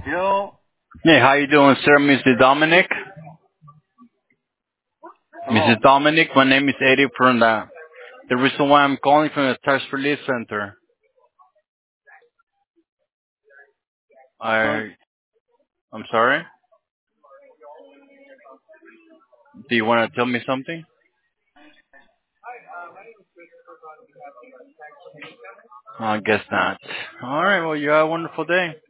Yo. Hey, how you doing, sir, Mr. Dominic? Hello. Mrs. Dominic, my name is Eddie from the reason why I'm calling from the Tax Relief Center. Sorry. I, I'm sorry? Do you want to tell me something? I guess not. Alright, well, you have a wonderful day.